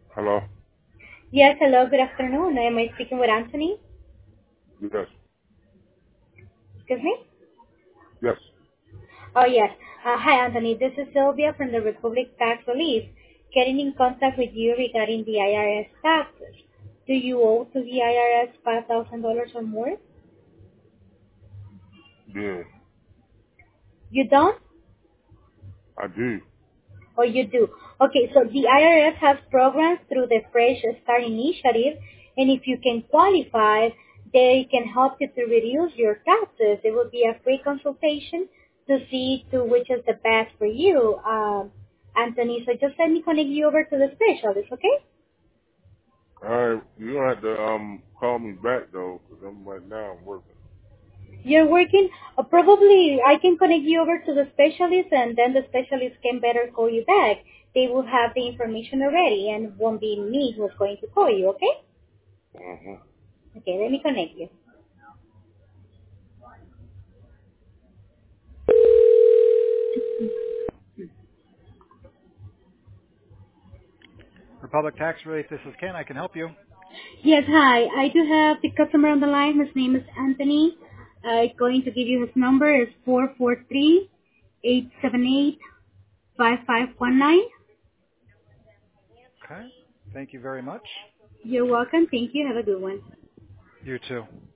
Hello? Yes, hello, good afternoon. Am I speaking with Anthony? Yes. Excuse me? Yes. Oh, yes. Hi, Anthony. This is Sylvia from the Republic Tax Relief, getting in contact with you regarding the IRS taxes. Do you owe to the IRS $5,000 or more? Yeah. You don't? I do. Or you do? Okay, so the IRS has programs through the Fresh Start Initiative, and if you can qualify, they can help you to reduce your taxes. It will be a free consultation to see to which is the best for you, Anthony. So just let me connect you over to the specialist, okay? Alright, you don't have to call me back though, 'cause right now I'm working. You're working, probably I can connect you over to the specialist and then the specialist can better call you back. They will have the information already and won't be me who's going to call you, okay? Mm-hmm. Okay, let me connect you. Republic Tax Relief, this is Ken. I can help you. Yes, hi. I do have the customer on the line. His name is Anthony. I'm going to give you his number. It's 443-878-5519. Okay. Thank you very much. You're welcome. Thank you. Have a good one. You too.